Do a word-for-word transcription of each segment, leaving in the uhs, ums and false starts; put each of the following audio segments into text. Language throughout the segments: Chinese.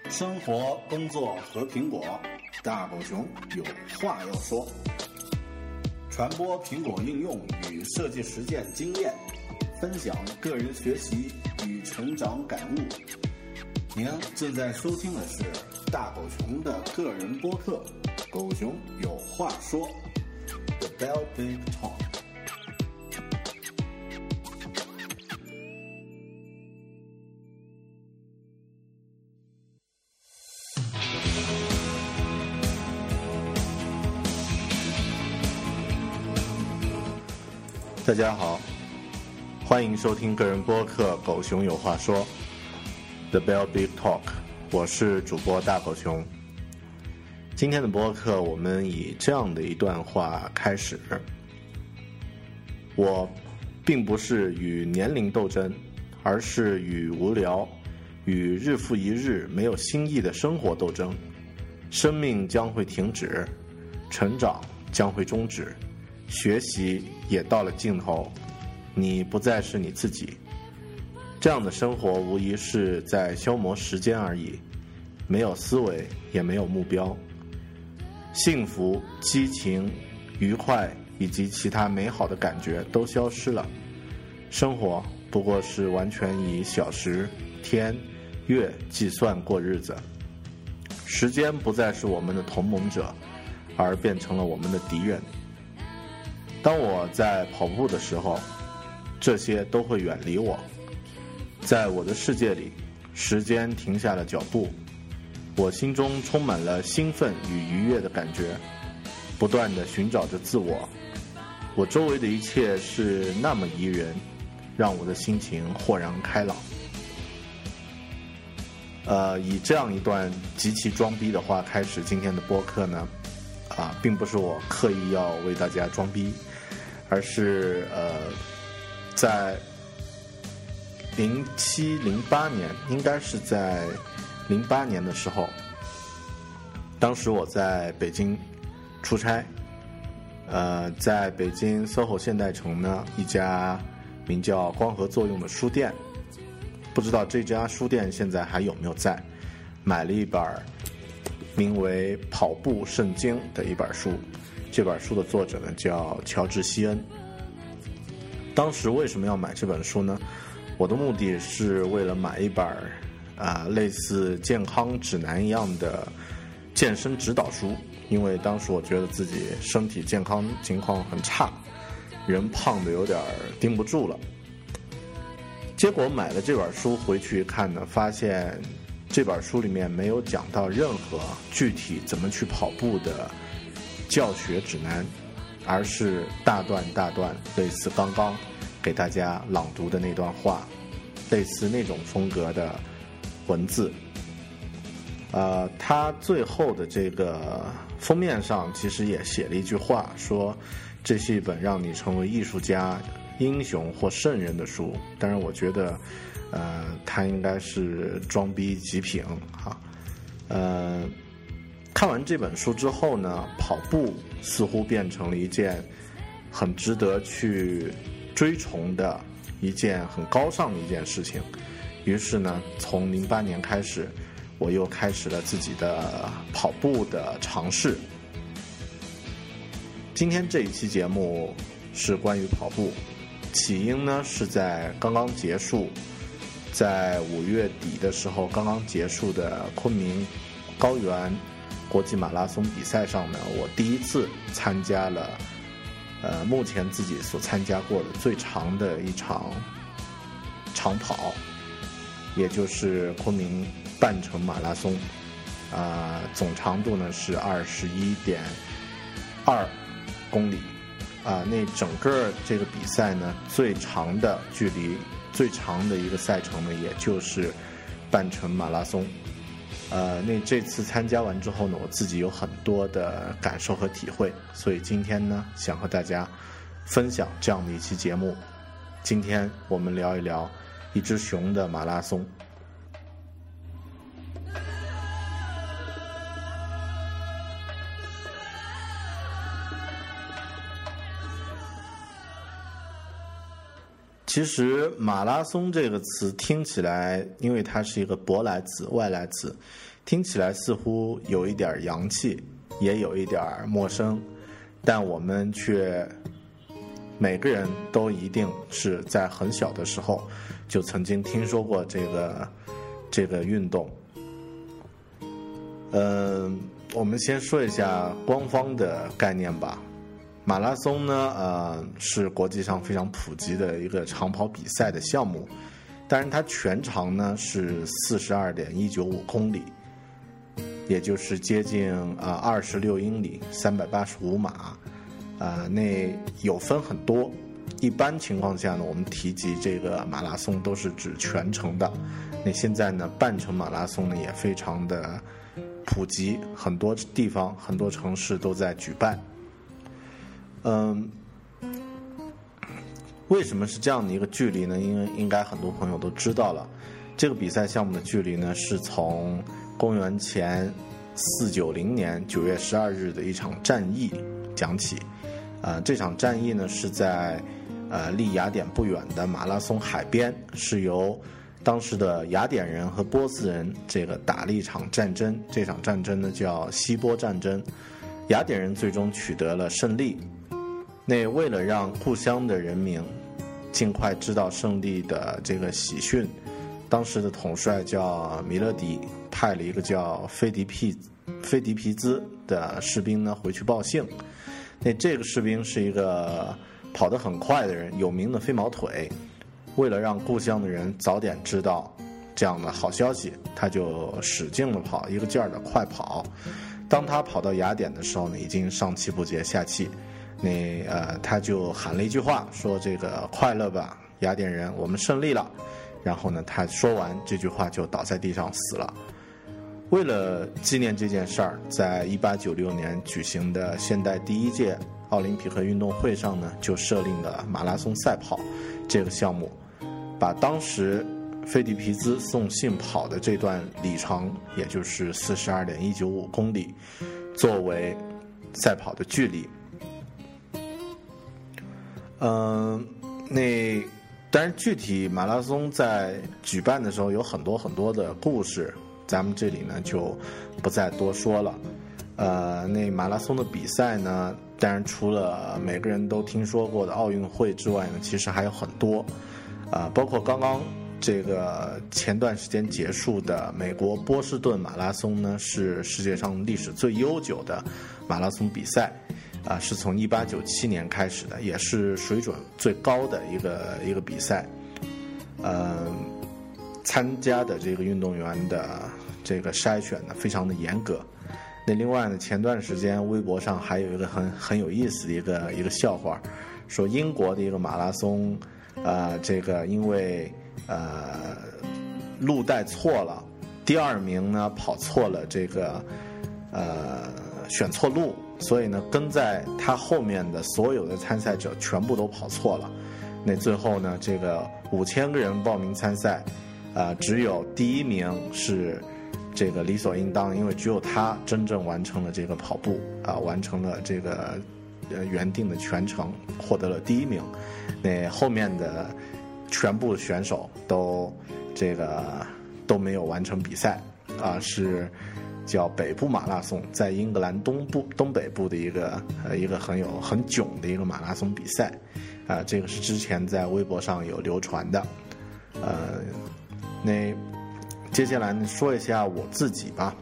生活、工作和苹果，大狗熊有话要说。传播苹果应用与设计实践经验，分享个人学习与成长感悟。您正在收听的是大狗熊的个人播客《狗熊有话说》The Bell Big Talk。大家好，欢迎收听个人播客《狗熊有话说》The Bell Big Talk， 我是主播大狗熊。今天的播客我们以这样的一段话开始：我并不是与年龄斗争，而是与无聊、与日复一日没有新意的生活斗争。生命将会停止，成长将会终止，学习也到了尽头，你不再是你自己。这样的生活无疑是在消磨时间而已，没有思维，也没有目标。幸福、激情、愉快以及其他美好的感觉都消失了。生活不过是完全以小时、天、月计算过日子。时间不再是我们的同盟者，而变成了我们的敌人。当我在跑步的时候，这些都会远离我。在我的世界里，时间停下了脚步，我心中充满了兴奋与愉悦的感觉，不断地寻找着自我。我周围的一切是那么宜人，让我的心情豁然开朗。呃，以这样一段极其装逼的话开始今天的播客呢，啊，并不是我刻意要为大家装逼，而是呃，在零七零八年，应该是在零八年的时候，当时我在北京出差，呃，在北京 S O H O 现代城呢，一家名叫光合作用的书店，不知道这家书店现在还有没有在，买了一本名为《跑步圣经》的一本书。这本书的作者呢叫乔治·希恩。当时为什么要买这本书呢？我的目的是为了买一本啊、呃、类似健康指南一样的健身指导书，因为当时我觉得自己身体健康情况很差，人胖的有点盯不住了。结果买了这本书回去看呢，发现这本书里面没有讲到任何具体怎么去跑步的教学指南，而是大段大段类似刚刚给大家朗读的那段话，类似那种风格的文字。呃，他最后的这个封面上其实也写了一句话，说这是一本让你成为艺术家、英雄或圣人的书。当然我觉得呃，他应该是装逼极品哈。呃，看完这本书之后呢，跑步似乎变成了一件很值得去追崇的一件很高尚的一件事情。于是呢，从零八年开始，我又开始了自己的跑步的尝试。今天这一期节目是关于跑步，起因呢是在刚刚结束，在五月底的时候刚刚结束的昆明高原国际马拉松比赛上呢，我第一次参加了呃目前自己所参加过的最长的一场长跑，也就是昆明半程马拉松，啊、呃，总长度呢是二十一点二公里。啊、呃，那整个这个比赛呢，最长的距离、最长的一个赛程呢，也就是半程马拉松。呃，那这次参加完之后呢，我自己有很多的感受和体会，所以今天呢，想和大家分享这样的一期节目。今天我们聊一聊一只熊的马拉松。其实马拉松这个词听起来，因为它是一个舶来词、外来词， 听起来似乎有一点洋气，也有一点陌生，但我们却每个人都一定是在很小的时候就曾经听说过这个这个运动。嗯，我们先说一下官方的概念吧。马拉松呢，呃，是国际上非常普及的一个长跑比赛的项目，但是它全长呢是四十二点一九五公里，也就是接近啊二十六英里，三百八十五码。啊、呃，那有分很多。一般情况下呢，我们提及这个马拉松都是指全程的。那现在呢，半程马拉松呢也非常的普及，很多地方、很多城市都在举办。嗯，为什么是这样的一个距离呢？因为应该很多朋友都知道了，这个比赛项目的距离呢，是从公元前四九零年九月十二日的一场战役讲起。呃，这场战役呢是在呃离雅典不远的马拉松海边，是由当时的雅典人和波斯人这个打了一场战争。这场战争呢叫希波战争，雅典人最终取得了胜利。那为了让故乡的人民尽快知道胜利的这个喜讯，当时的统帅叫米勒迪，派了一个叫菲迪皮菲迪皮兹的士兵呢回去报信。那这个士兵是一个跑得很快的人，有名的飞毛腿。为了让故乡的人早点知道这样的好消息，他就使劲的跑，一个劲儿的快跑。当他跑到雅典的时候呢，已经上气不接下气。那呃，他就喊了一句话，说这个快乐吧，雅典人，我们胜利了。然后呢，他说完这句话就倒在地上死了。为了纪念这件事儿，在一八九六年举行的现代第一届奥林匹克运动会上呢，就设立了马拉松赛跑这个项目，把当时菲迪皮兹送信跑的这段里程，也就是四十二点一九五公里，作为赛跑的距离。嗯，那当然具体马拉松在举办的时候有很多很多的故事，咱们这里呢就不再多说了。呃，那马拉松的比赛呢，当然除了每个人都听说过的奥运会之外呢，其实还有很多，啊、呃，包括刚刚这个前段时间结束的美国波士顿马拉松呢，是世界上历史最悠久的马拉松比赛。啊，是从一八九七年开始的，也是水准最高的一个一个比赛。呃，参加的这个运动员的这个筛选呢，非常的严格。那另外呢，前段时间微博上还有一个很很有意思的一个一个笑话，说英国的一个马拉松，呃，这个因为呃路带错了，第二名呢跑错了这个呃选错路。所以呢，跟在他后面的所有的参赛者全部都跑错了。那最后呢，这个五千个人报名参赛，呃，只有第一名是这个理所应当，因为只有他真正完成了这个跑步啊、呃，完成了这个呃原定的全程，获得了第一名。那后面的全部选手都这个都没有完成比赛啊、呃，是。叫北部马拉松，在英格兰东部东北部的一个呃一个很有很囧的一个马拉松比赛，啊、呃，这个是之前在微博上有流传的，呃，那接下来呢说一下我自己吧，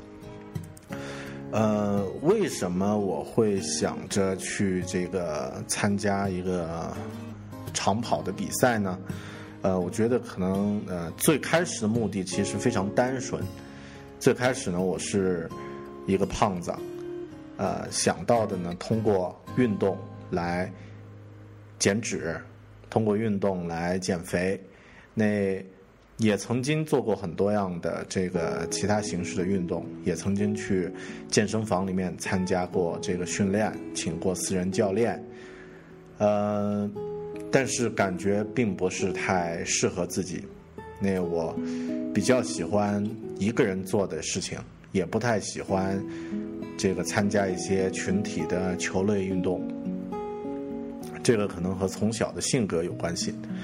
呃，为什么我会想着去这个参加一个长跑的比赛呢？呃，我觉得可能呃最开始的目的其实非常单纯。最开始呢，我是一个胖子，呃，想到的呢，通过运动来减脂，通过运动来减肥。那也曾经做过很多样的这个其他形式的运动，也曾经去健身房里面参加过这个训练，请过私人教练，呃，但是感觉并不是太适合自己。那我比较喜欢一个人做的事情，也不太喜欢这个参加一些群体的球类运动，这个可能和从小的性格有关系。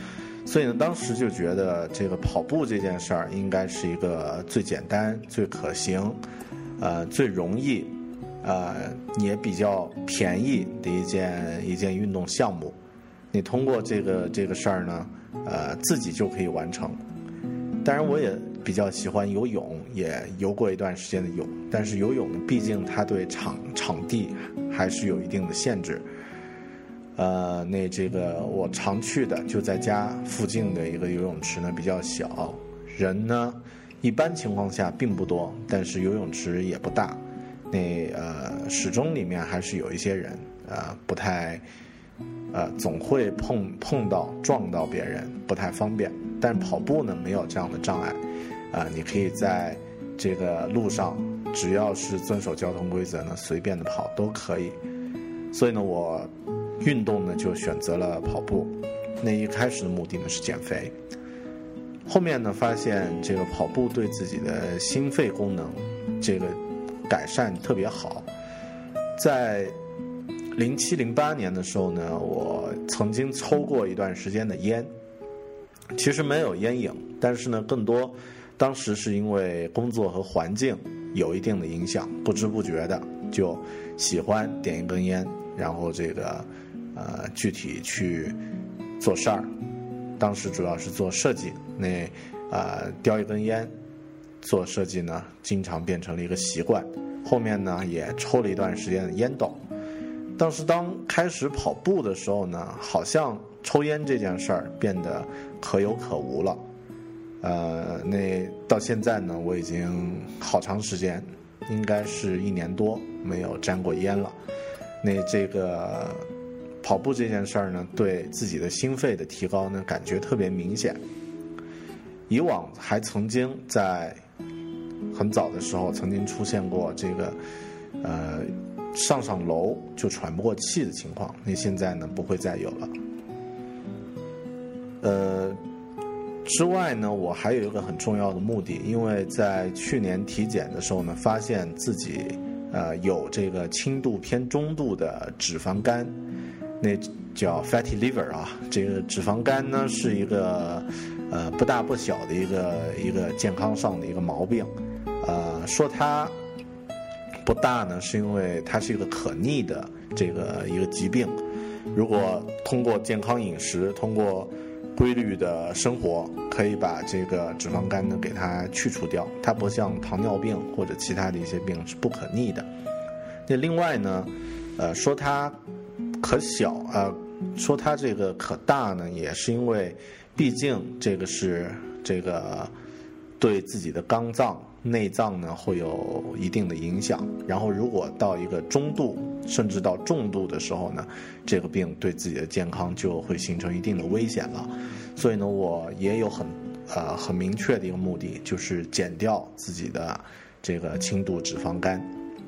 所以呢，当时就觉得这个跑步这件事儿应该是一个最简单、最可行、呃最容易、呃也比较便宜的一件一件运动项目。你通过这个这个事儿呢，呃自己就可以完成。当然，我也比较喜欢游泳，也游过一段时间的泳。但是游泳呢，毕竟它对场场地还是有一定的限制。呃，那这个我常去的就在家附近的一个游泳池呢，比较小，人呢一般情况下并不多，但是游泳池也不大。那呃始终里面还是有一些人，呃不太呃总会碰碰到撞到别人，不太方便。但跑步呢没有这样的障碍，啊、呃，你可以在这个路上，只要是遵守交通规则呢，随便的跑都可以。所以呢，我运动呢就选择了跑步。那一开始的目的呢是减肥，后面呢发现这个跑步对自己的心肺功能这个改善特别好。在零七零八年的时候呢，我曾经抽过一段时间的烟。其实没有烟瘾，但是呢，更多当时是因为工作和环境有一定的影响，不知不觉的就喜欢点一根烟，然后这个呃具体去做事儿。当时主要是做设计，那呃叼一根烟做设计呢，经常变成了一个习惯。后面呢也抽了一段时间的烟斗。当时当开始跑步的时候呢，好像抽烟这件事儿变得可有可无了。呃，那到现在呢，我已经好长时间，应该是一年多没有沾过烟了。那这个跑步这件事儿呢，对自己的心肺的提高呢，感觉特别明显。以往还曾经在很早的时候曾经出现过这个呃上上楼就喘不过气的情况，那现在呢不会再有了。呃，之外呢，我还有一个很重要的目的，因为在去年体检的时候呢，发现自己呃有这个轻度偏中度的脂肪肝，那叫 fatty liver 啊。这个脂肪肝呢是一个呃不大不小的一个一个健康上的一个毛病。呃，说它不大呢，是因为它是一个可逆的这个一个疾病。如果通过健康饮食，通过规律的生活，可以把这个脂肪肝呢给它去除掉。它不像糖尿病或者其他的一些病是不可逆的。那另外呢，呃，说它可小啊、呃，说它这个可大呢，也是因为毕竟这个是这个对自己的肝脏内脏呢会有一定的影响。然后如果到一个中度甚至到重度的时候呢，这个病对自己的健康就会形成一定的危险了。所以呢，我也有很呃很明确的一个目的，就是减掉自己的这个轻度脂肪肝。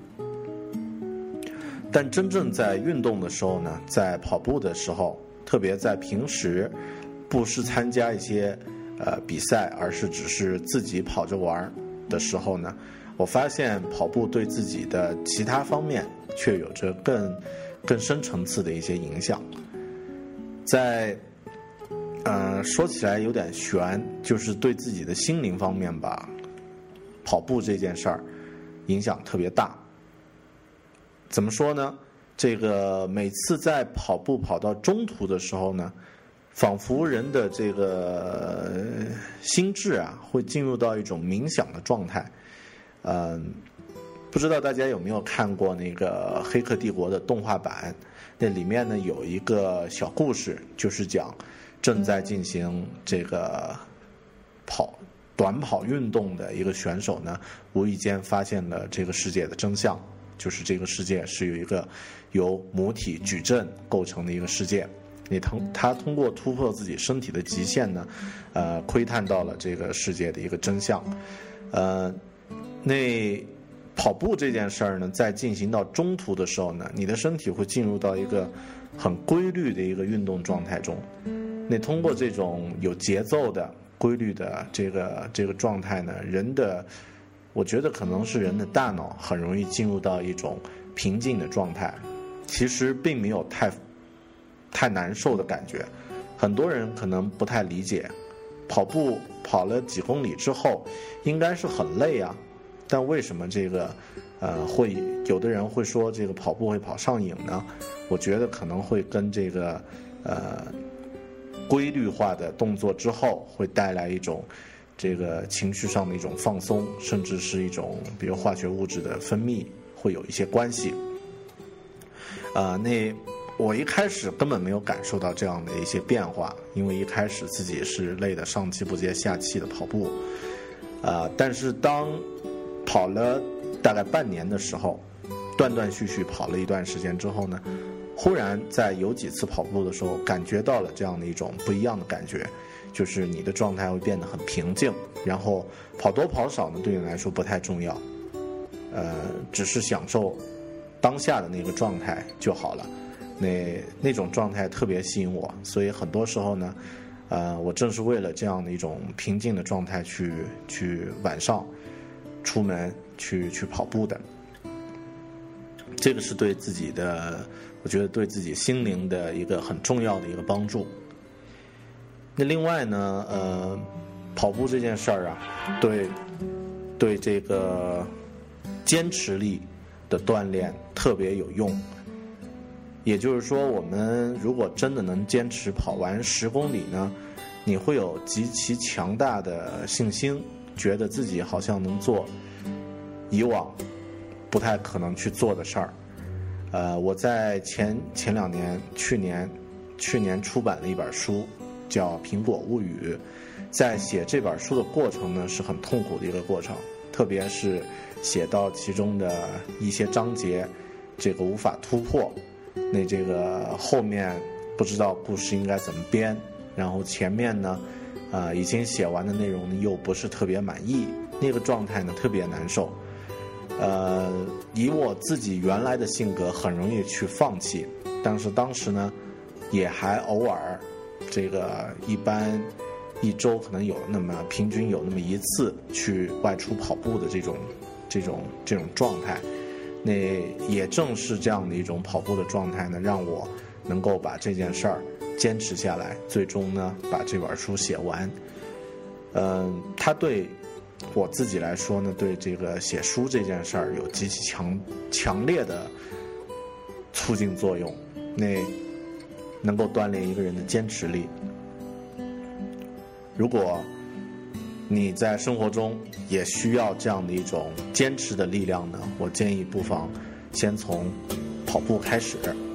但真正在运动的时候呢，在跑步的时候，特别在平时不是参加一些呃比赛，而是只是自己跑着玩的时候呢，我发现跑步对自己的其他方面却有着更更深层次的一些影响。在呃说起来有点悬，就是对自己的心灵方面吧，跑步这件事儿影响特别大。怎么说呢？这个每次在跑步跑到中途的时候呢，仿佛人的这个心智啊，会进入到一种冥想的状态。嗯，不知道大家有没有看过那个《黑客帝国》的动画版？那里面呢有一个小故事，就是讲正在进行这个跑短跑运动的一个选手呢，无意间发现了这个世界的真相，就是这个世界是有一个由母体矩阵构成的一个世界。你通他通过突破自己身体的极限呢，呃，窥探到了这个世界的一个真相。呃，那跑步这件事儿呢，在进行到中途的时候呢，你的身体会进入到一个很规律的一个运动状态中。那通过这种有节奏的、规律的这个这个状态呢，人的，我觉得可能是人的大脑很容易进入到一种平静的状态，其实并没有太太难受的感觉， 很多人可能不太理解，跑步跑了几公里之后应该是很累啊，但为什么这个呃会有的人会说这个跑步会跑上瘾呢？我觉得可能会跟这个呃规律化的动作之后会带来一种这个情绪上的一种放松，甚至是一种比如化学物质的分泌会有一些关系。呃，那我一开始根本没有感受到这样的一些变化，因为一开始自己是累得上气不接下气的跑步。呃，但是当跑了大概半年的时候，断断续续跑了一段时间之后呢，忽然在有几次跑步的时候感觉到了这样的一种不一样的感觉，就是你的状态会变得很平静，然后跑多跑少呢对你来说不太重要，呃，只是享受当下的那个状态就好了。那那种状态特别吸引我，所以很多时候呢，呃，我正是为了这样的一种平静的状态去去晚上出门去去跑步的。这个是对自己的，我觉得对自己心灵的一个很重要的一个帮助。那另外呢，呃，跑步这件事儿啊，对对这个坚持力的锻炼特别有用。也就是说，我们如果真的能坚持跑完十公里呢，你会有极其强大的信心，觉得自己好像能做以往不太可能去做的事儿。呃，我在前前两年，去年去年出版了一本书，叫《苹果物语》。在写这本书的过程呢，是很痛苦的一个过程，特别是写到其中的一些章节，这个无法突破。那这个后面不知道故事应该怎么编，然后前面呢，呃，已经写完的内容又不是特别满意，那个状态呢特别难受。呃，以我自己原来的性格，很容易去放弃，但是当时呢，也还偶尔，这个一般一周可能有那么平均有那么一次去外出跑步的这种这种这种状态。那也正是这样的一种跑步的状态呢，让我能够把这件事儿坚持下来，最终呢把这本书写完。嗯、呃，它对我自己来说呢，对这个写书这件事儿有极其强强烈的促进作用，那能够锻炼一个人的坚持力。如果你在生活中也需要这样的一种坚持的力量呢，我建议不妨先从跑步开始。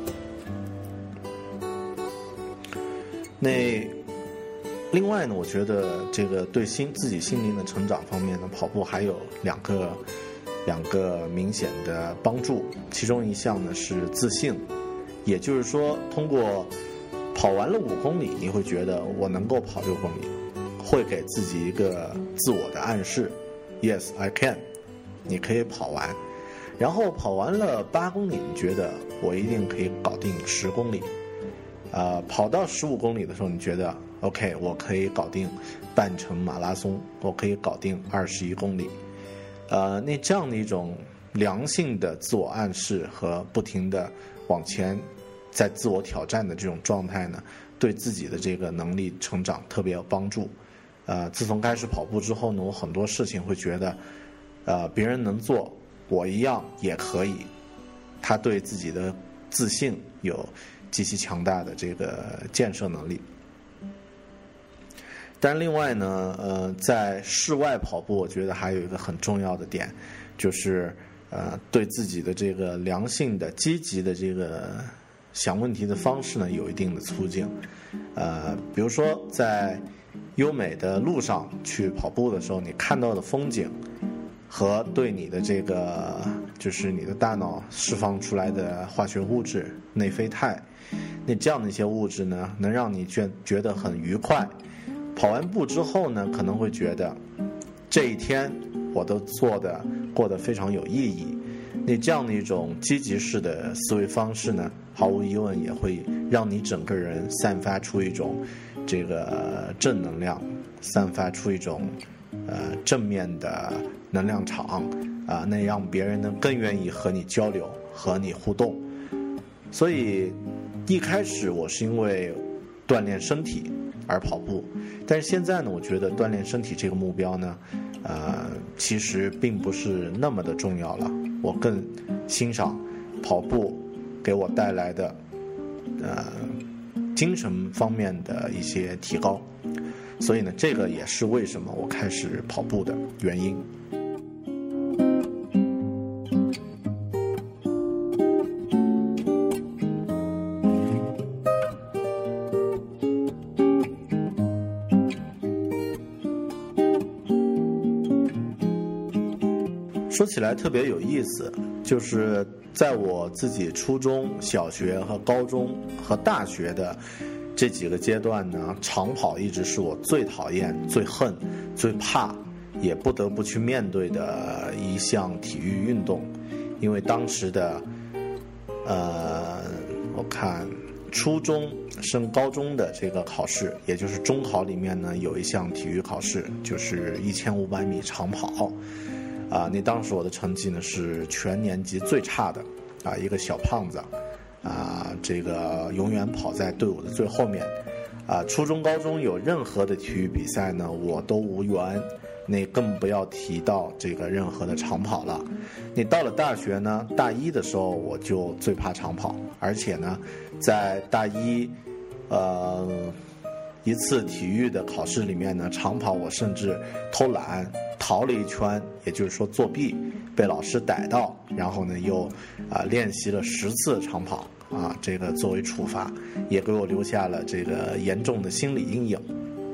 那另外呢，我觉得这个对心自己心灵的成长方面呢，跑步还有两个两个明显的帮助。其中一项呢是自信，也就是说，通过跑完了五公里，你会觉得我能够跑六公里。会给自己一个自我的暗示 ，Yes, I can， 你可以跑完。然后跑完了八公里，你觉得我一定可以搞定十公里。呃，跑到十五公里的时候，你觉得 OK， 我可以搞定半程马拉松，我可以搞定二十一公里。呃，那这样的一种良性的自我暗示和不停的往前在自我挑战的这种状态呢，对自己的这个能力成长特别有帮助。呃，自从开始跑步之后呢，我很多事情会觉得，呃，别人能做，我一样也可以。他对自己的自信有极其强大的这个建设能力。但另外呢，呃，在室外跑步，我觉得还有一个很重要的点，就是呃，对自己的这个良性的、积极的这个想问题的方式呢，有一定的促进。呃，比如说在优美的路上去跑步的时候，你看到的风景和对你的这个就是你的大脑释放出来的化学物质内啡肽，那这样的一些物质呢，能让你觉觉得很愉快。跑完步之后呢，可能会觉得这一天我都做的过得非常有意义。那这样的一种积极式的思维方式呢，毫无疑问也会让你整个人散发出一种这个正能量，散发出一种呃正面的能量场啊、呃，那让别人呢更愿意和你交流，和你互动。所以一开始我是因为锻炼身体而跑步。但是现在呢，我觉得锻炼身体这个目标呢，呃，其实并不是那么的重要了。我更欣赏跑步给我带来的呃精神方面的一些提高，所以呢，这个也是为什么我开始跑步的原因。说起来特别有意思，就是在我自己初中小学和高中和大学的这几个阶段呢，长跑一直是我最讨厌最恨最怕也不得不去面对的一项体育运动。因为当时的呃我看初中升高中的这个考试，也就是中考里面呢，有一项体育考试，就是一千五百米长跑啊，那当时我的成绩呢是全年级最差的啊，一个小胖子啊，这个永远跑在队伍的最后面啊。初中高中有任何的体育比赛呢，我都无缘，那更不要提到这个任何的长跑了。你到了大学呢，大一的时候我就最怕长跑，而且呢，在大一呃一次体育的考试里面呢，长跑我甚至偷懒逃了一圈，也就是说作弊，被老师逮到，然后呢又啊、呃、练习了十次长跑啊，这个作为处罚，也给我留下了这个严重的心理阴影。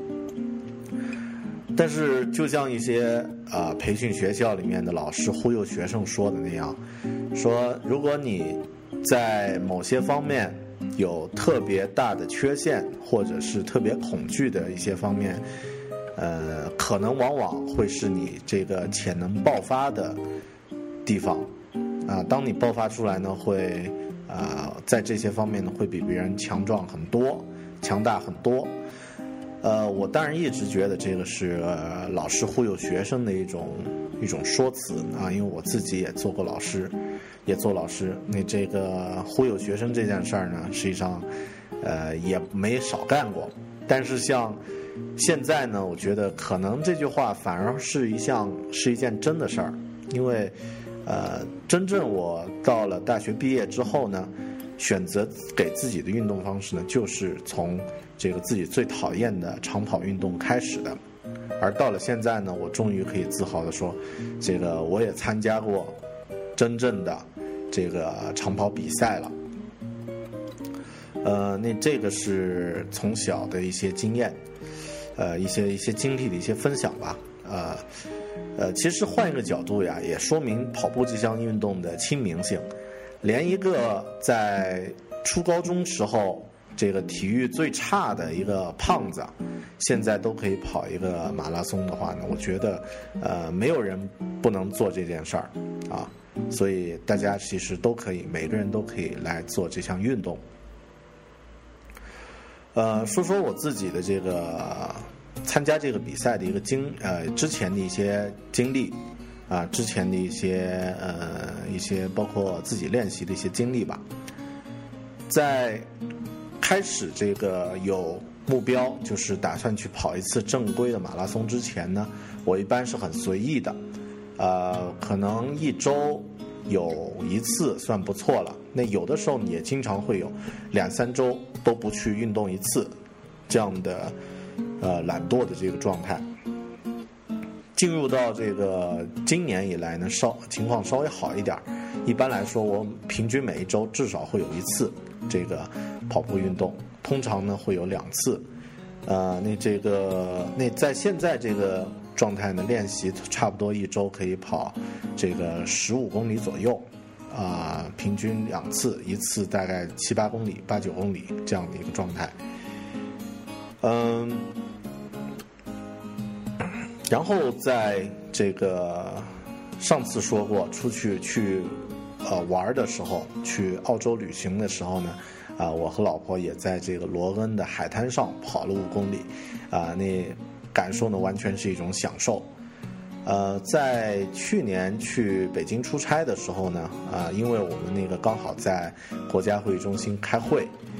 但是就像一些啊、呃、培训学校里面的老师忽悠学生说的那样，说如果你在某些方面有特别大的缺陷，或者是特别恐惧的一些方面，呃，可能往往会是你这个潜能爆发的地方啊。当你爆发出来呢，会啊、呃，在这些方面呢，会比别人强壮很多，强大很多。呃，我当然一直觉得这个是、呃、老师忽悠学生的一种一种说辞啊，因为我自己也做过老师，也做老师。那这个忽悠学生这件事儿呢，实际上呃也没少干过。但是像现在呢，我觉得可能这句话反而是一项是一件真的事儿，因为呃，真正我到了大学毕业之后呢，选择给自己的运动方式呢，就是从这个自己最讨厌的长跑运动开始的。而到了现在呢，我终于可以自豪地说，这个我也参加过真正的这个长跑比赛了。呃，那这个是从小的一些经验。呃，一些一些经历的一些分享吧，呃，呃，其实换一个角度呀，也说明跑步这项运动的亲民性。连一个在初高中时候这个体育最差的一个胖子，现在都可以跑一个马拉松的话呢，我觉得，呃，没有人不能做这件事儿啊。所以大家其实都可以，每个人都可以来做这项运动。呃，说说我自己的这个参加这个比赛的一个经呃之前的一些经历啊、呃，之前的一些呃一些包括自己练习的一些经历吧。在开始这个有目标，就是打算去跑一次正规的马拉松之前呢，我一般是很随意的，呃，可能一周有一次算不错了。那有的时候也经常会有两三周都不去运动一次，这样的呃懒惰的这个状态。进入到这个今年以来呢，稍情况稍微好一点。一般来说，我平均每一周至少会有一次这个跑步运动，通常呢会有两次。呃，那这个那在现在这个状态呢，练习差不多一周可以跑这个十五公里左右，啊、呃，平均两次，一次大概七八公里、八九公里这样的一个状态。嗯，然后在这个上次说过，出去去呃玩的时候，去澳洲旅行的时候呢，啊、呃，我和老婆也在这个罗恩的海滩上跑了五公里，啊、呃，那感受呢完全是一种享受。呃，在去年去北京出差的时候呢，啊、呃，因为我们那个刚好在国家会议中心开会，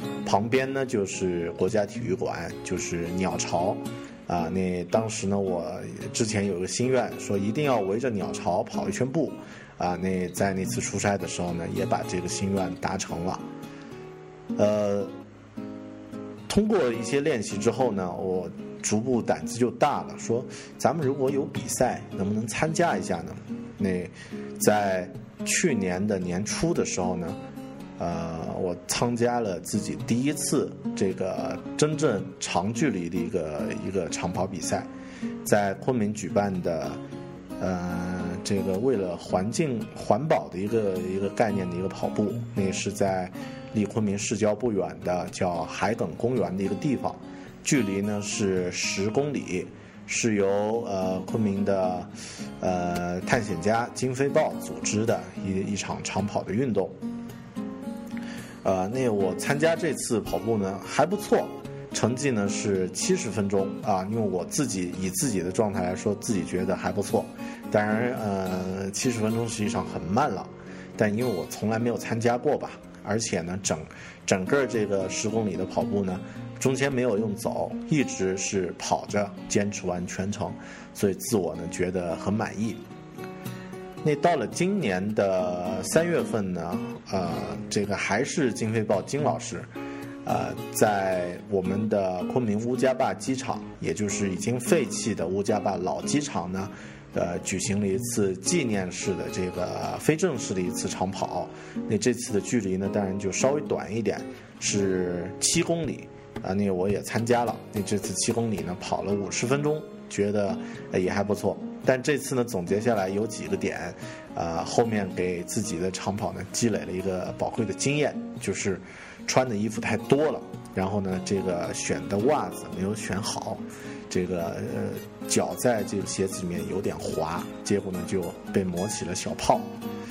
旁边呢就是国家体育馆，就是鸟巢。啊，那当时呢，我之前有个心愿，说一定要围着鸟巢跑一圈步。啊，那在那次出差的时候呢，也把这个心愿达成了。呃，通过一些练习之后呢，我逐步胆子就大了，说咱们如果有比赛，能不能参加一下呢？那在去年的年初的时候呢，呃，我参加了自己第一次这个真正长距离的一个一个长跑比赛，在昆明举办的，呃，这个为了环境环保的一个一个概念的一个跑步，那是在离昆明市郊不远的叫海埂公园的一个地方，距离呢是十公里，是由呃昆明的呃探险家金飞豹组织的一一场长跑的运动。呃，那我参加这次跑步呢还不错，成绩呢是七十分钟啊，因为我自己以自己的状态来说，自己觉得还不错。当然，呃，七十分钟实际上很慢了，但因为我从来没有参加过吧，而且呢，整整个这个十公里的跑步呢，中间没有用走，一直是跑着坚持完全程，所以自我呢觉得很满意。那到了今年的三月份呢，呃，这个还是金飞豹金老师，呃，在我们的昆明乌家坝机场，也就是已经废弃的乌家坝老机场呢，呃，举行了一次纪念式的这个非正式的一次长跑。那这次的距离呢，当然就稍微短一点，是七公里啊。那我也参加了，那这次七公里呢，跑了五十分钟，觉得也还不错。但这次呢，总结下来有几个点，呃，后面给自己的长跑呢积累了一个宝贵的经验，就是穿的衣服太多了，然后呢，这个选的袜子没有选好，这个呃脚在这个鞋子里面有点滑，结果呢就被磨起了小泡。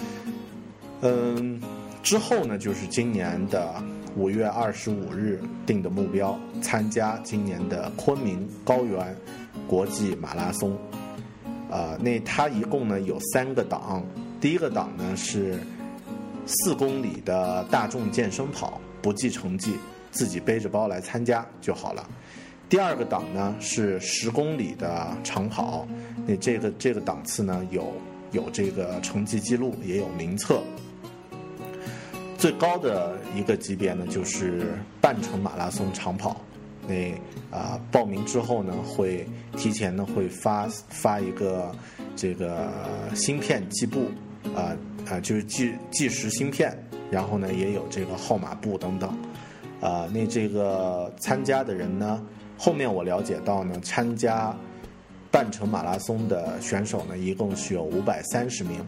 嗯，之后呢就是今年的五月二十五日定的目标，参加今年的昆明高原国际马拉松。呃，那它一共呢有三个档，第一个档呢是四公里的大众健身跑，不计成绩，自己背着包来参加就好了。第二个档呢是十公里的长跑，那这个这个档次呢有有这个成绩记录，也有名册。最高的一个级别呢就是半程马拉松长跑。那啊、呃，报名之后呢，会提前呢会发发一个这个芯片计步，啊、呃、啊、呃、就是计计时芯片，然后呢也有这个号码布等等，啊、呃，那这个参加的人呢，后面我了解到呢，参加半程马拉松的选手呢，一共是有五百三十名，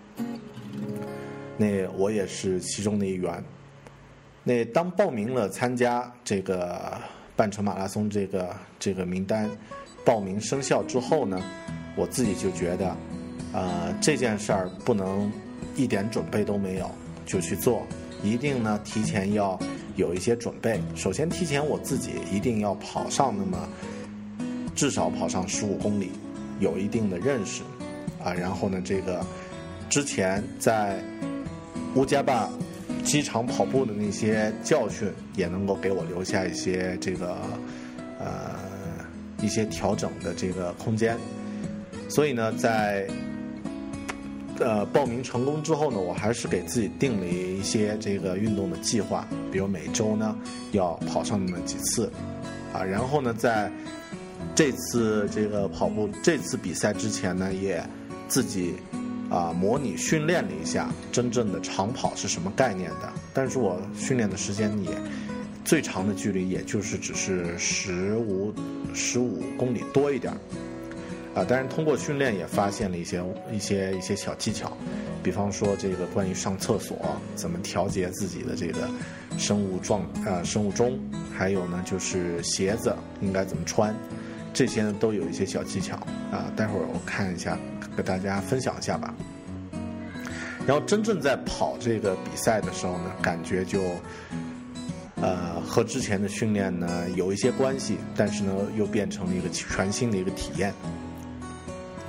那我也是其中的一员。那当报名了参加这个半程马拉松这个这个名单报名生效之后呢，我自己就觉得，呃，这件事儿不能一点准备都没有就去做，一定呢提前要有一些准备。首先提前我自己一定要跑上那么至少跑上十五公里，有一定的认识啊。然后呢，这个之前在乌家坝机场跑步的那些教训也能够给我留下一些这个呃一些调整的这个空间。所以呢，在呃报名成功之后呢，我还是给自己定了一些这个运动的计划，比如每周呢要跑上那么几次啊。然后呢，在这次这个跑步这次比赛之前呢，也自己啊，模拟训练了一下真正的长跑是什么概念的，但是我训练的时间也最长的距离也就是只是十五十五公里多一点啊。当然通过训练也发现了一些一些一些小技巧，比方说这个关于上厕所怎么调节自己的这个生物状啊生物钟，还有呢就是鞋子应该怎么穿，这些呢都有一些小技巧啊，待会儿我看一下，跟大家分享一下吧。然后真正在跑这个比赛的时候呢，感觉就呃和之前的训练呢有一些关系，但是呢又变成了一个全新的一个体验。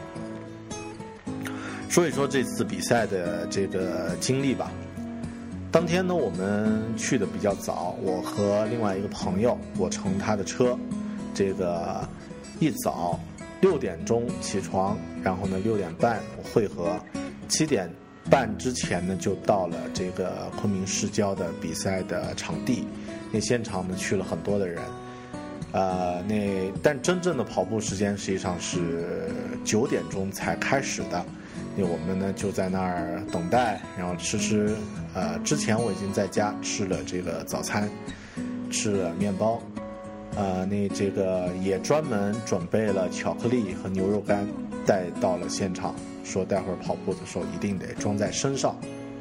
说一说这次比赛的这个经历吧。 当天呢，我们去的比较早，我和另外一个朋友，我乘他的车，这个一早六点钟起床，然后呢六点半汇合，七点半之前呢就到了这个昆明市郊的比赛的场地。那现场呢去了很多的人，呃，那但真正的跑步时间实际上是九点钟才开始的。那我们呢就在那儿等待，然后吃吃。呃，之前我已经在家吃了这个早餐，吃了面包，呃，那这个也专门准备了巧克力和牛肉干带到了现场，说待会儿跑步的时候一定得装在身上。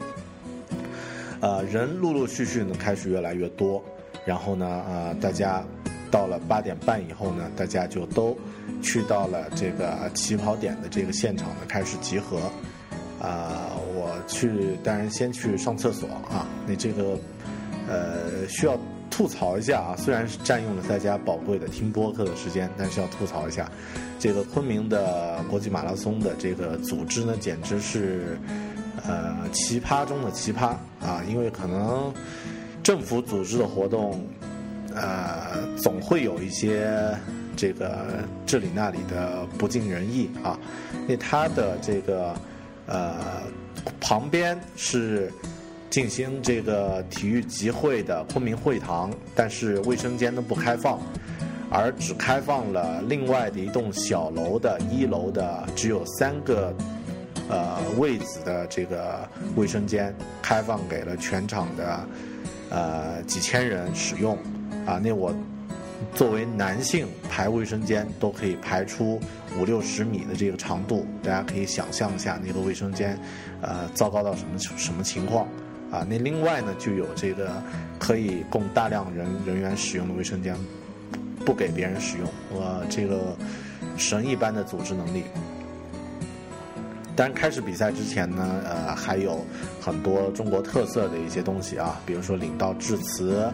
呃，人陆陆续续呢开始越来越多，然后呢，呃，大家到了八点半以后呢，大家就都去到了这个起跑点的这个现场呢，开始集合。啊、呃，我去，当然先去上厕所啊。那这个，呃，需要吐槽一下啊，虽然是占用了大家宝贵的听播客的时间，但是要吐槽一下，这个昆明的国际马拉松的这个组织呢，简直是，呃，奇葩中的奇葩啊！因为可能政府组织的活动，呃，总会有一些这个这里那里的不尽人意啊。那他的这个。呃，旁边是进行这个体育集会的昆明会堂，但是卫生间呢不开放，而只开放了另外的一栋小楼的一楼的只有三个呃位子的这个卫生间，开放给了全场的呃几千人使用啊。那我作为男性排卫生间都可以排出五六十米的这个长度，大家可以想象一下那个卫生间，呃，糟糕到什么什么情况啊？那另外呢，就有这个可以供大量人人员使用的卫生间，不给别人使用，我这个神一般的组织能力。当然，开始比赛之前呢，呃，还有很多中国特色的一些东西啊，比如说领导致辞。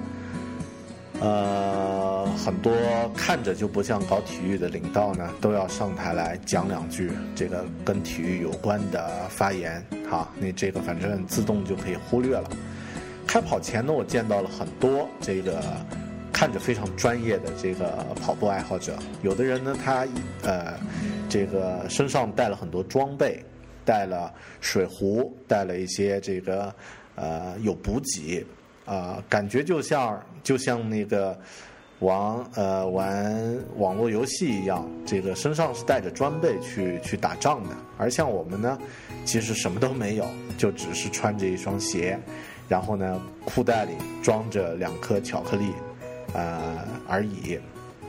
呃，很多看着就不像搞体育的领导呢，都要上台来讲两句这个跟体育有关的发言，哈，那这个反正自动就可以忽略了。开跑前呢，我见到了很多这个看着非常专业的这个跑步爱好者，有的人呢，他呃，这个身上带了很多装备，带了水壶，带了一些这个呃有补给。啊、呃，感觉就像就像那个玩呃玩网络游戏一样，这个身上是带着装备去去打仗的。而像我们呢，其实什么都没有，就只是穿着一双鞋，然后呢裤袋里装着两颗巧克力，呃而已。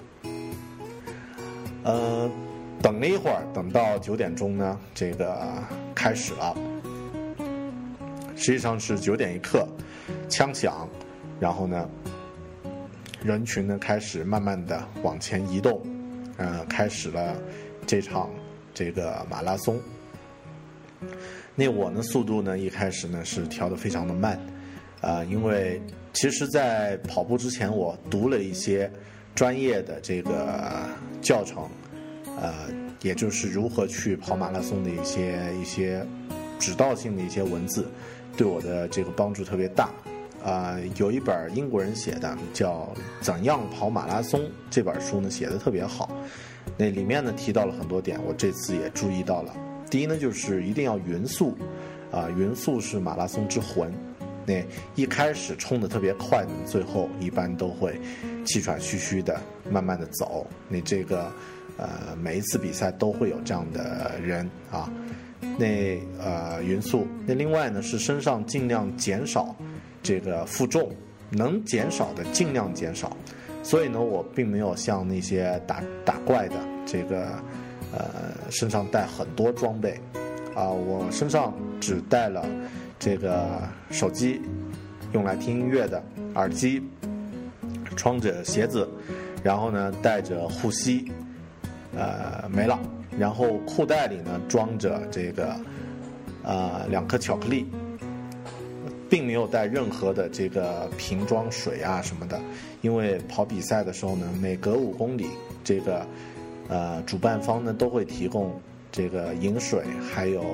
呃，等了一会儿，等到九点钟呢，这个开始了。实际上是九点一刻。枪响，然后呢，人群呢开始慢慢的往前移动，呃，开始了这场这个马拉松。那我呢速度呢一开始呢是调得非常的慢，啊、呃，因为其实在跑步之前我读了一些专业的这个教程，呃，也就是如何去跑马拉松的一些一些指导性的一些文字，对我的这个帮助特别大。啊、呃，有一本英国人写的叫《怎样跑马拉松》这本书呢，写的特别好。那里面呢提到了很多点，我这次也注意到了。第一呢，就是一定要匀速，啊、呃，匀速是马拉松之魂。那一开始冲得特别快的，最后一般都会气喘吁吁的，慢慢的走。那这个呃，每一次比赛都会有这样的人啊。那呃，匀速。那另外呢，是身上尽量减少。这个负重能减少的尽量减少，所以呢，我并没有像那些打打怪的这个呃身上带很多装备啊、呃，我身上只带了这个手机用来听音乐的耳机，穿着鞋子，然后呢带着护膝，呃没了，然后裤袋里呢装着这个呃两颗巧克力。并没有带任何的这个瓶装水啊什么的，因为跑比赛的时候呢，每隔五公里，这个呃主办方呢都会提供这个饮水，还有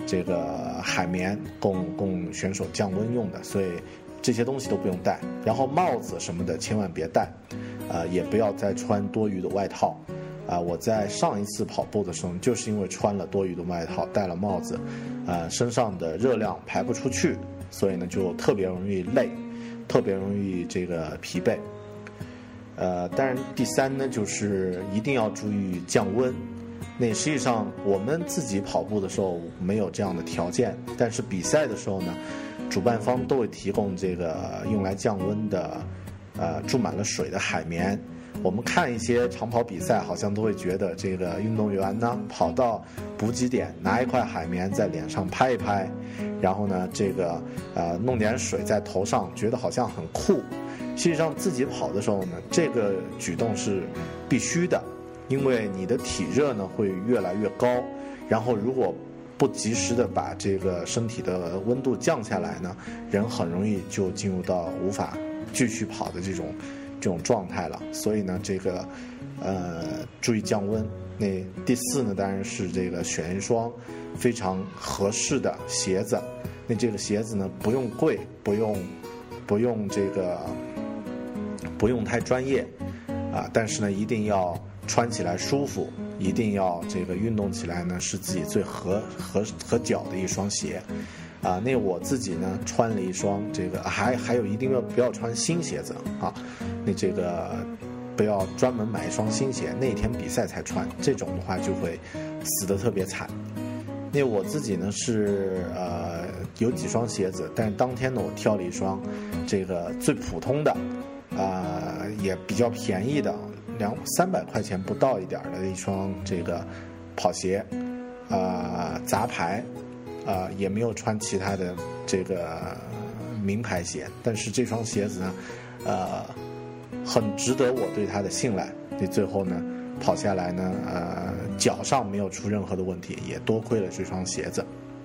这个海绵供供选手降温用的，所以这些东西都不用带。然后帽子什么的千万别戴，呃，也不要再穿多余的外套。啊、呃，我在上一次跑步的时候，就是因为穿了多余的外套，戴了帽子，呃，身上的热量排不出去，所以呢就特别容易累，特别容易这个疲惫。呃，当然第三呢，就是一定要注意降温。那实际上我们自己跑步的时候没有这样的条件，但是比赛的时候呢，主办方都会提供这个用来降温的，呃，注满了水的海绵。我们看一些长跑比赛，好像都会觉得这个运动员呢跑到补给点，拿一块海绵在脸上拍一拍，然后呢这个呃弄点水在头上，觉得好像很酷。实际上自己跑的时候呢，这个举动是必须的，因为你的体热呢会越来越高，然后如果不及时的把这个身体的温度降下来呢，人很容易就进入到无法继续跑的这种这种状态了。所以呢，这个呃注意降温。那第四呢，当然是这个选一双非常合适的鞋子。那这个鞋子呢，不用贵，不用不用这个不用太专业啊，但是呢，一定要穿起来舒服，一定要这个运动起来呢是自己最合合合脚的一双鞋。啊，那我自己呢穿了一双这个，还还有一定要不要穿新鞋子啊？那这个不要专门买一双新鞋，那天比赛才穿，这种的话就会死得特别惨。那我自己呢是呃有几双鞋子，但是当天呢我挑了一双这个最普通的，啊、呃、也比较便宜的，两三百块钱不到一点的一双这个跑鞋，啊、呃、杂牌。啊、呃，也没有穿其他的这个名牌鞋，但是这双鞋子呢，呃，很值得我对它的信赖。那最后呢，跑下来呢，呃，脚上没有出任何的问题，也多亏了这双鞋子。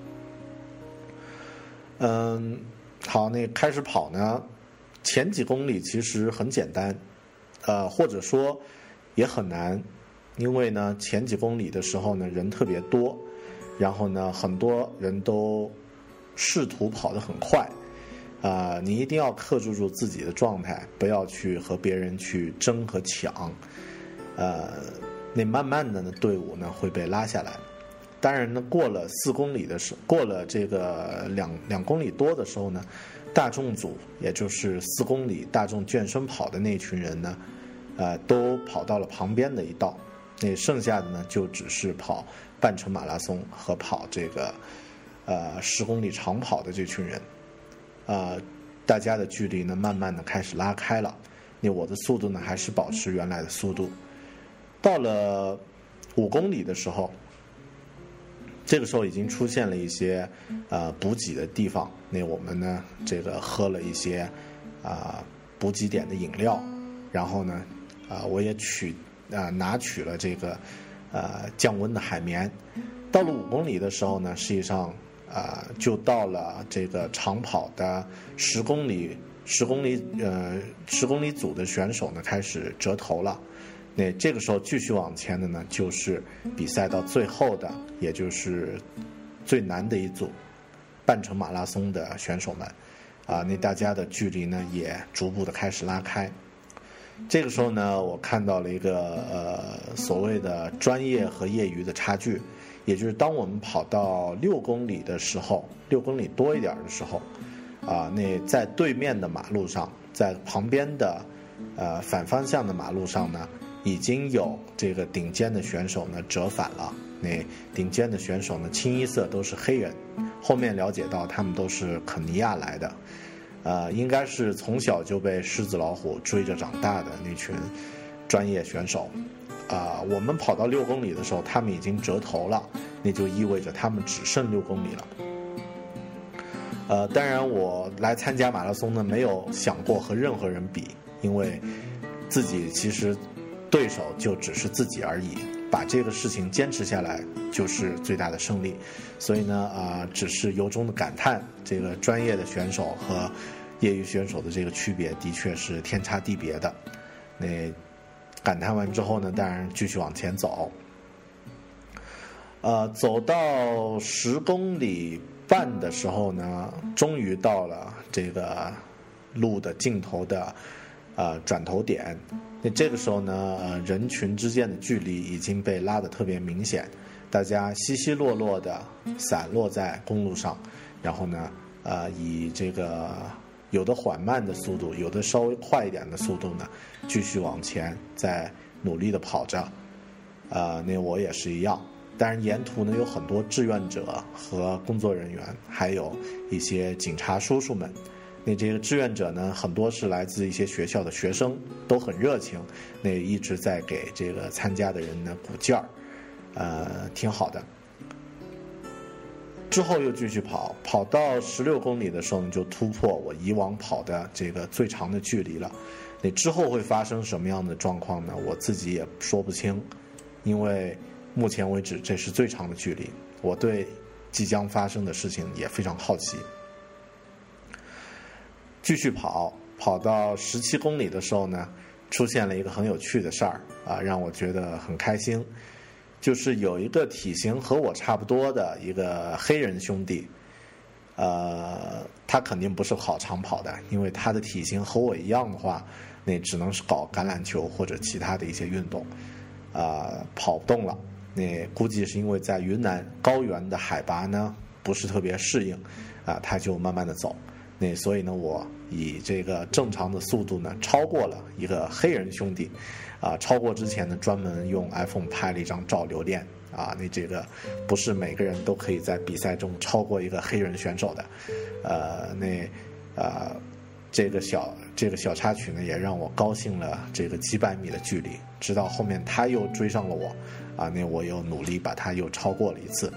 嗯，好，那开始跑呢，前几公里其实很简单，呃，或者说也很难，因为呢，前几公里的时候呢，人特别多。然后呢，很多人都试图跑得很快，啊、呃，你一定要克制住自己的状态，不要去和别人去争和抢，呃，那慢慢的呢，队伍呢会被拉下来。当然呢，过了四公里的时候，过了这个两两公里多的时候呢，大众组，也就是四公里大众健身跑的那群人呢，呃，都跑到了旁边的一道。那剩下的呢，就只是跑半程马拉松和跑这个呃十公里长跑的这群人，呃，大家的距离呢，慢慢的开始拉开了。那我的速度呢，还是保持原来的速度。到了五公里的时候，这个时候已经出现了一些呃补给的地方。那我们呢，这个喝了一些啊、呃、补给点的饮料，然后呢，啊、呃、我也取。啊、呃，拿取了这个呃降温的海绵。到了五公里的时候呢，实际上啊、呃、就到了这个长跑的十公里十公里呃十公里组的选手呢开始折头了。那这个时候继续往前的呢，就是比赛到最后的，也就是最难的一组半程马拉松的选手们啊、呃，那大家的距离呢也逐步的开始拉开。这个时候呢，我看到了一个呃所谓的专业和业余的差距，也就是当我们跑到六公里的时候，六公里多一点的时候，啊、呃，那在对面的马路上，在旁边的呃反方向的马路上呢，已经有这个顶尖的选手呢折返了。那顶尖的选手呢，清一色都是黑人，后面了解到他们都是肯尼亚来的。呃，应该是从小就被狮子老虎追着长大的那群专业选手，啊、呃，我们跑到六公里的时候，他们已经折头了，那就意味着他们只剩六公里了。呃，当然我来参加马拉松呢，没有想过和任何人比，因为自己其实对手就只是自己而已，把这个事情坚持下来就是最大的胜利。所以呢，啊、呃，只是由衷的感叹，这个专业的选手和业余选手的这个区别的确是天差地别的。那感叹完之后呢，当然继续往前走。 呃，走到十公里半的时候呢，终于到了这个路的尽头的呃转头点。那这个时候呢，呃，人群之间的距离已经被拉得特别明显，大家稀稀落落的散落在公路上，然后呢，呃，以这个有的缓慢的速度，有的稍微快一点的速度呢，继续往前，在努力的跑着。呃，那我也是一样。当然，沿途呢有很多志愿者和工作人员，还有一些警察叔叔们。那这个志愿者呢，很多是来自一些学校的学生，都很热情，那一直在给这个参加的人呢鼓劲儿，呃，挺好的。之后又继续跑，跑到十六公里的时候呢，就突破我以往跑的这个最长的距离了。那之后会发生什么样的状况呢？我自己也说不清，因为目前为止这是最长的距离，我对即将发生的事情也非常好奇。继续跑，跑到十七公里的时候呢，出现了一个很有趣的事儿啊，让我觉得很开心。就是有一个体型和我差不多的一个黑人兄弟，呃，他肯定不是跑长跑的，因为他的体型和我一样的话，那只能是搞橄榄球或者其他的一些运动，啊、呃，跑不动了。那估计是因为在云南高原的海拔呢不是特别适应，啊、呃，他就慢慢的走。那所以呢，我以这个正常的速度呢超过了一个黑人兄弟，啊、呃，超过之前呢专门用 iPhone 拍了一张照留念。啊，那这个不是每个人都可以在比赛中超过一个黑人选手的，呃，那呃，这个小这个小插曲呢，也让我高兴了这个几百米的距离，直到后面他又追上了我，啊，那我又努力把他又超过了一次。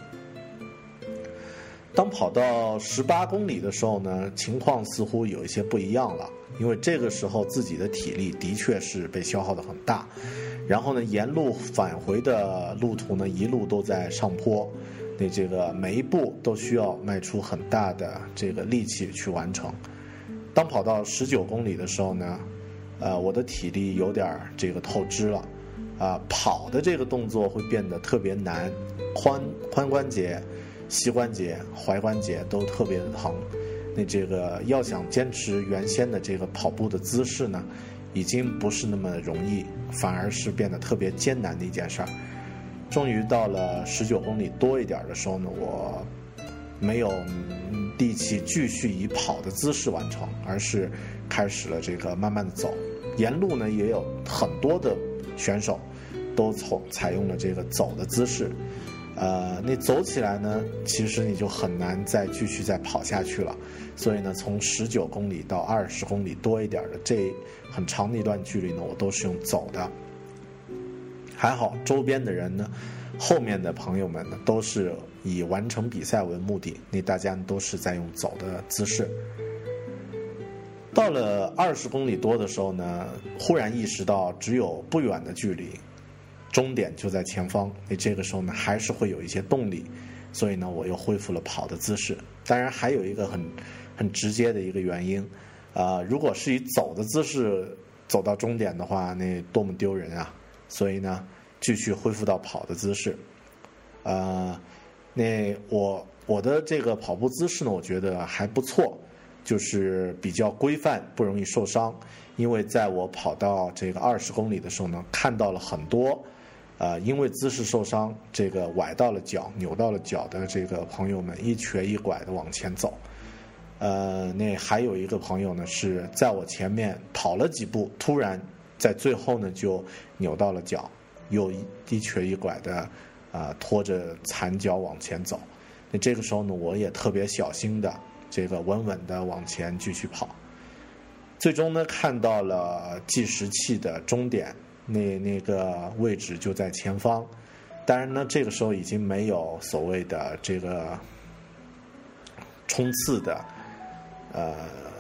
当跑到十八公里的时候呢，情况似乎有一些不一样了，因为这个时候自己的体力的确是被消耗得很大。然后呢，沿路返回的路途呢，一路都在上坡，那这个每一步都需要迈出很大的这个力气去完成。当跑到十九公里的时候呢，呃，我的体力有点这个透支了，啊、呃，跑的这个动作会变得特别难，髋髋关节、膝关节、踝关节都特别的疼。那这个要想坚持原先的这个跑步的姿势呢，已经不是那么容易，反而是变得特别艰难的一件事儿。终于到了十九公里多一点的时候呢，我没有力气继续以跑的姿势完成，而是开始了这个慢慢的走。沿路呢也有很多的选手都从采用了这个走的姿势，呃，那走起来呢，其实你就很难再继续再跑下去了。所以呢，从十九公里到二十公里多一点的这很长的一段距离呢，我都是用走的。还好周边的人呢，后面的朋友们呢，都是以完成比赛为目的，那大家都是在用走的姿势。到了二十公里多的时候呢，忽然意识到只有不远的距离，终点就在前方。那这个时候呢，还是会有一些动力，所以呢，我又恢复了跑的姿势。当然，还有一个很很直接的一个原因，呃，如果是以走的姿势走到终点的话，那多么丢人啊！所以呢，继续恢复到跑的姿势。呃，那我我的这个跑步姿势呢，我觉得还不错。就是比较规范，不容易受伤。因为在我跑到这个二十公里的时候呢，看到了很多，呃，因为姿势受伤，这个崴到了脚、扭到了脚的这个朋友们一瘸一拐的往前走。呃，那还有一个朋友呢，是在我前面跑了几步，突然在最后呢就扭到了脚，又一瘸一拐的啊、呃、拖着残脚往前走。那这个时候呢，我也特别小心的。这个稳稳的往前继续跑，最终呢看到了计时器的终点，那那个位置就在前方。当然呢，这个时候已经没有所谓的这个冲刺的，呃，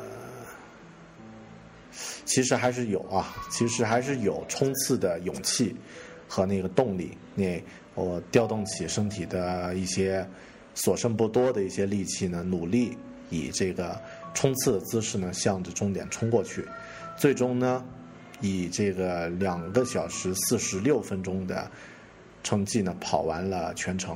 其实还是有啊，其实还是有冲刺的勇气和那个动力。那我调动起身体的一些所剩不多的一些力气呢，努力。以这个冲刺的姿势呢，向着终点冲过去，最终呢，以这个两个小时四十六分钟的成绩呢跑完了全程。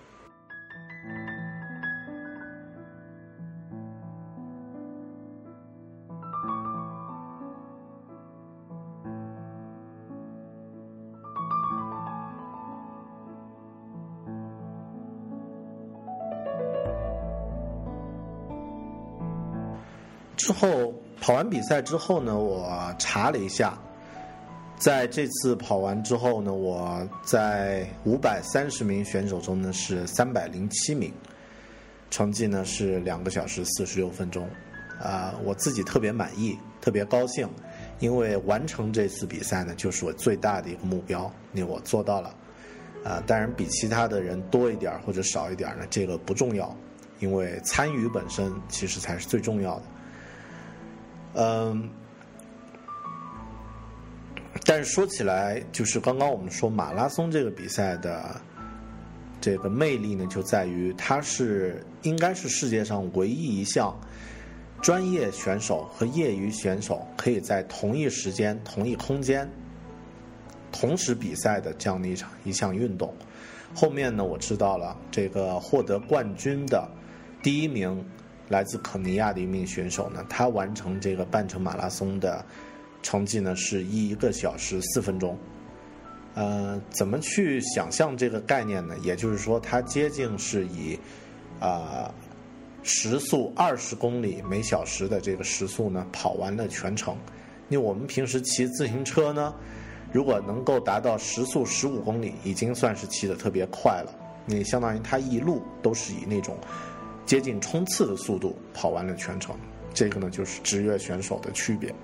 之后跑完比赛之后呢，我查了一下，在这次跑完之后呢，我在五百三十名选手中呢是三百零七名，成绩呢是两个小时四十六分钟，啊、呃，我自己特别满意，特别高兴，因为完成这次比赛呢就是我最大的一个目标，那我做到了，啊、呃，当然比其他的人多一点或者少一点呢，这个不重要，因为参与本身其实才是最重要的。嗯，但是说起来，就是刚刚我们说马拉松这个比赛的这个魅力呢，就在于它是应该是世界上唯一一项专业选手和业余选手可以在同一时间、同一空间同时比赛的这样的一场一项运动。后面呢，我知道了这个获得冠军的第一名来自肯尼亚的一名选手呢，他完成这个半程马拉松的成绩呢是一个小时四分钟。呃，怎么去想象这个概念呢？也就是说，他接近是以啊、呃、时速二十公里每小时的这个时速呢跑完了全程。因为我们平时骑自行车呢，如果能够达到时速十五公里，已经算是骑得特别快了。你相当于他一路都是以那种接近冲刺的速度跑完了全程，这个呢就是职业选手的区别。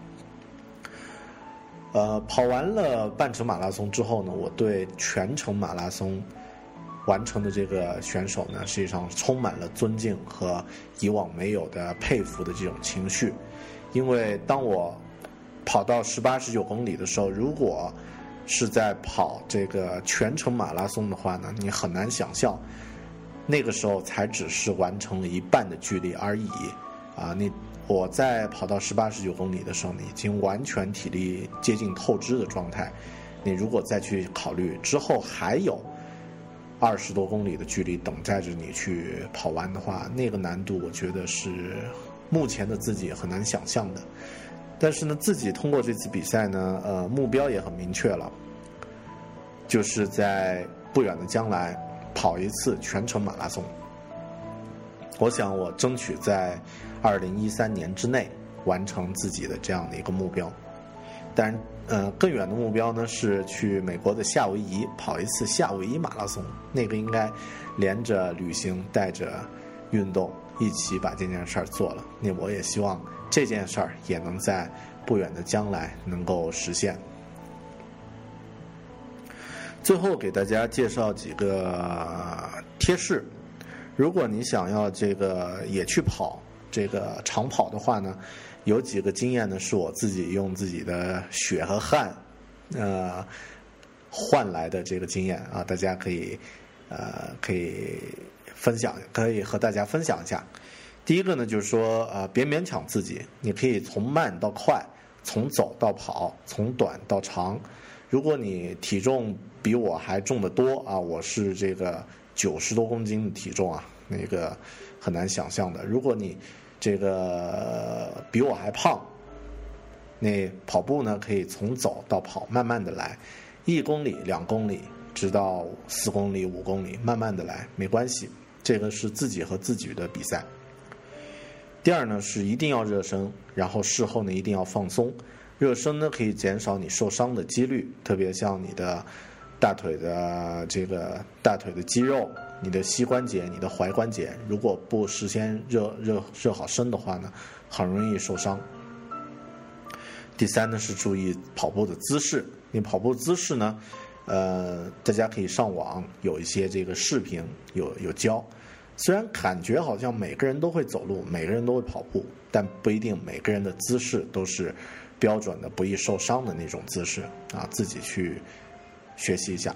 呃，跑完了半程马拉松之后呢，我对全程马拉松完成的这个选手呢，实际上充满了尊敬和以往没有的佩服的这种情绪。因为当我跑到十八、十九公里的时候，如果是在跑这个全程马拉松的话呢，你很难想象那个时候才只是完成了一半的距离而已啊！你我在跑到十八、十九公里的时候呢，已经完全体力接近透支的状态。你如果再去考虑之后还有二十多公里的距离等待着你去跑完的话，那个难度我觉得是目前的自己很难想象的。但是呢，自己通过这次比赛呢，呃，目标也很明确了，就是在不远的将来跑一次全程马拉松。我想我争取在二零一三年之内完成自己的这样的一个目标。但呃，更远的目标呢是去美国的夏威夷跑一次夏威夷马拉松，那个应该连着旅行带着运动一起把这件事儿做了。那我也希望这件事儿也能在不远的将来能够实现。最后给大家介绍几个贴士，如果你想要这个也去跑这个长跑的话呢，有几个经验呢是我自己用自己的血和汗呃换来的这个经验啊，大家可以呃可以分享，可以和大家分享一下。第一个呢就是说呃别勉强自己，你可以从慢到快，从走到跑，从短到长。如果你体重比我还重得多啊，我是这个九十多公斤的体重啊，那个很难想象的。如果你这个比我还胖，那跑步呢可以从走到跑，慢慢的来，一公里、两公里，直到四公里、五公里，慢慢的来，没关系。这个是自己和自己的比赛。第二呢是一定要热身，然后事后呢一定要放松。热身呢可以减少你受伤的几率，特别像你的大腿的这个大腿的肌肉、你的膝关节、你的踝关节，如果不事先热热热好身的话呢，很容易受伤。第三呢是注意跑步的姿势，你跑步姿势呢，呃，大家可以上网有一些这个视频有有教。虽然感觉好像每个人都会走路，每个人都会跑步，但不一定每个人的姿势都是标准的不易受伤的那种姿势啊，自己去学习一下。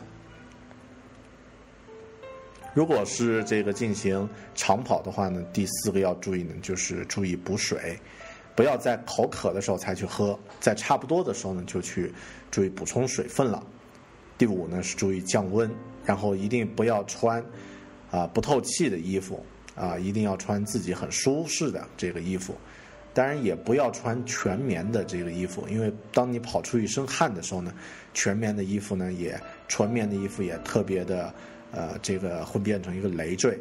如果是这个进行长跑的话呢，第四个要注意呢，就是注意补水，不要在口渴的时候才去喝，在差不多的时候呢就去注意补充水分了。 第五呢是注意降温，然后一定不要穿啊、呃、不透气的衣服啊、呃，一定要穿自己很舒适的这个衣服。当然也不要穿全棉的这个衣服，因为当你跑出一身汗的时候呢，全棉的衣服呢也纯棉的衣服也特别的呃这个会变成一个累赘。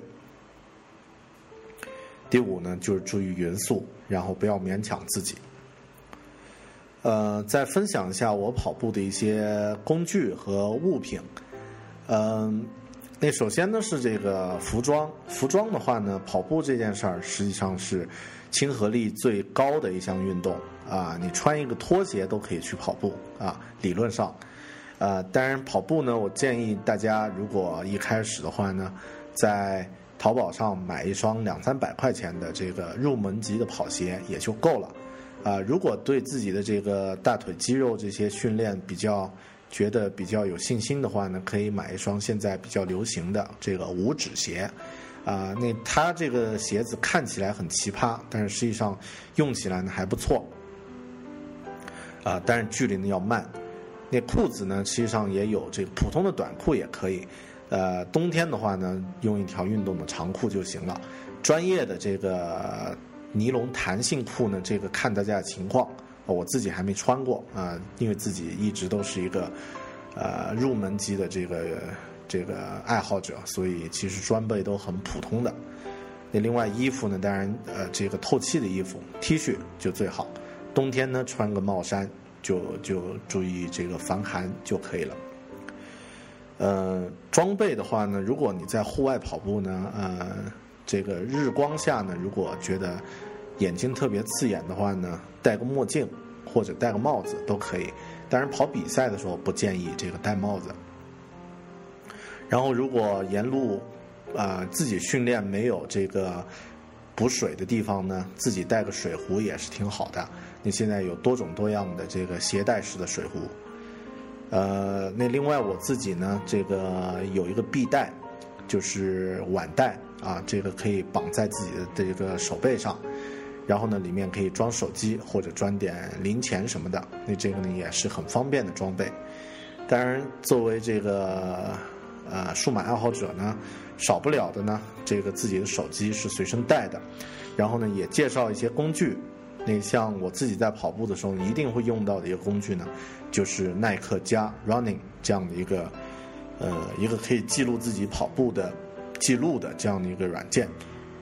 第五呢就是注意匀速，然后不要勉强自己。呃，再分享一下我跑步的一些工具和物品。嗯、呃，那首先呢是这个服装，服装的话呢，跑步这件事儿实际上是亲和力最高的一项运动啊，你穿一个拖鞋都可以去跑步啊，理论上。呃，当然跑步呢，我建议大家如果一开始的话呢，在淘宝上买一双两三百块钱的这个入门级的跑鞋也就够了。啊、呃，如果对自己的这个大腿肌肉这些训练比较觉得比较有信心的话呢，可以买一双现在比较流行的这个五指鞋。啊、呃，那它这个鞋子看起来很奇葩，但是实际上用起来呢还不错。啊、呃，但是距离呢要慢。那裤子呢，实际上也有这个普通的短裤也可以。呃，冬天的话呢，用一条运动的长裤就行了。专业的这个尼龙弹性裤呢，这个看大家的情况，我自己还没穿过啊、呃，因为自己一直都是一个呃入门级的这个这个爱好者，所以其实装备都很普通的。那另外衣服呢，当然呃这个透气的衣服 T 恤就最好，冬天呢穿个帽衫就就注意这个防寒就可以了。呃，装备的话呢，如果你在户外跑步呢，呃，这个日光下呢，如果觉得眼睛特别刺眼的话呢，戴个墨镜或者戴个帽子都可以。当然，跑比赛的时候不建议这个戴帽子。然后，如果沿路啊、呃、自己训练没有这个补水的地方呢，自己带个水壶也是挺好的。你现在有多种多样的这个携带式的水壶。呃，那另外我自己呢，这个有一个臂带，就是腕带啊，这个可以绑在自己的这个手背上，然后呢，里面可以装手机或者装点零钱什么的，那这个呢也是很方便的装备。当然，作为这个呃数码爱好者呢，少不了的呢，这个自己的手机是随身带的，然后呢也介绍一些工具。那像我自己在跑步的时候一定会用到的一个工具呢，就是耐克加 Running 这样的一个呃一个可以记录自己跑步的记录的这样的一个软件。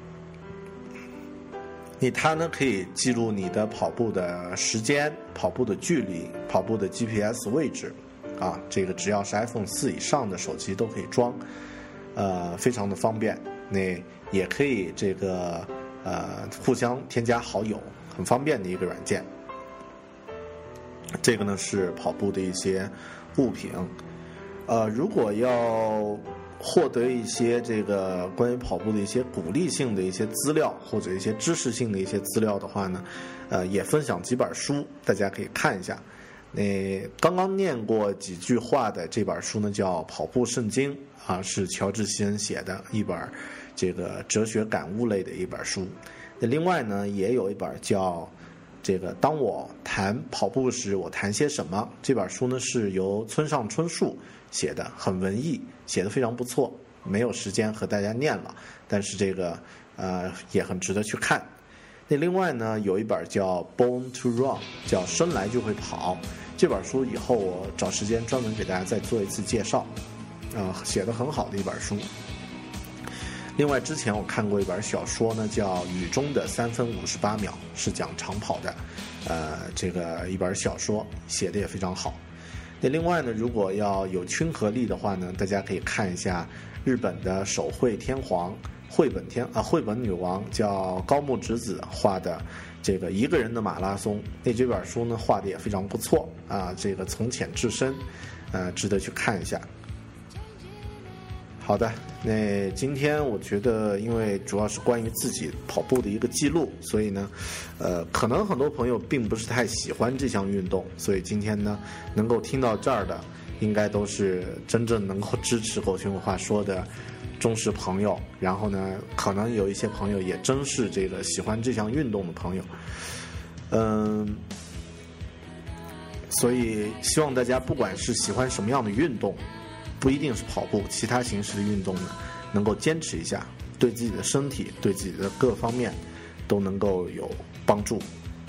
你它呢可以记录你的跑步的时间、跑步的距离、跑步的 G P S 位置啊，这个只要是 iPhone 四以上的手机都可以装，呃，非常的方便。那也可以这个呃互相添加好友。很方便的一个软件。这个呢是跑步的一些物品。呃，如果要获得一些这个关于跑步的一些鼓励性的一些资料或者一些知识性的一些资料的话呢，呃，也分享几本书，大家可以看一下。那刚刚念过几句话的这本书呢，叫《跑步圣经》啊，是乔治·希恩写的一本这个哲学感悟类的一本书。那另外呢，也有一本叫这个当我谈跑步时我谈些什么，这本书呢是由村上春树写的，很文艺，写得非常不错，没有时间和大家念了，但是这个呃也很值得去看。那另外呢，有一本叫 Born to Run， 叫生来就会跑，这本书以后我找时间专门给大家再做一次介绍，啊、呃，写得很好的一本书。另外，之前我看过一本小说呢，叫《雨中的三分五十八秒》，是讲长跑的，呃，这个一本小说写的也非常好。那另外呢，如果要有亲和力的话呢，大家可以看一下日本的手绘天皇、绘本天啊绘本女王叫高木直子画的这个一个人的马拉松，那这本书呢画的也非常不错啊，这个从浅至深，呃，值得去看一下。好的，那今天我觉得，因为主要是关于自己跑步的一个记录，所以呢，呃，可能很多朋友并不是太喜欢这项运动，所以今天呢，能够听到这儿的，应该都是真正能够支持狗熊文化说的忠实朋友。然后呢，可能有一些朋友也真是这个喜欢这项运动的朋友。嗯， 所以希望大家不管是喜欢什么样的运动，不一定是跑步，其他形式的运动呢，能够坚持一下，对自己的身体，对自己的各方面都能够有帮助。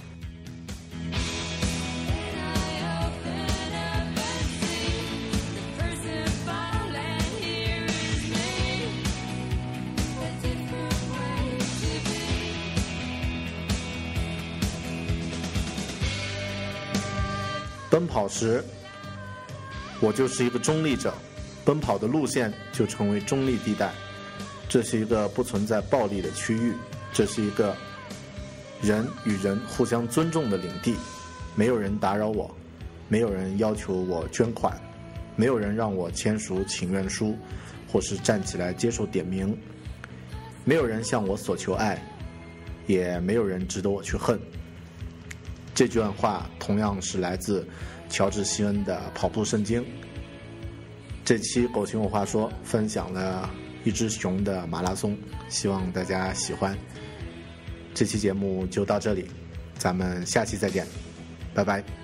奔跑时，我就是一个中立者，奔跑的路线就成为中立地带。这是一个不存在暴力的区域，这是一个人与人互相尊重的领地。没有人打扰我，没有人要求我捐款，没有人让我签署请愿书，或是站起来接受点名。没有人向我索求爱，也没有人值得我去恨。这句话同样是来自乔治·希恩的《跑步圣经》。这期狗熊有话说分享了一只熊的马拉松，希望大家喜欢。这期节目就到这里，咱们下期再见，拜拜。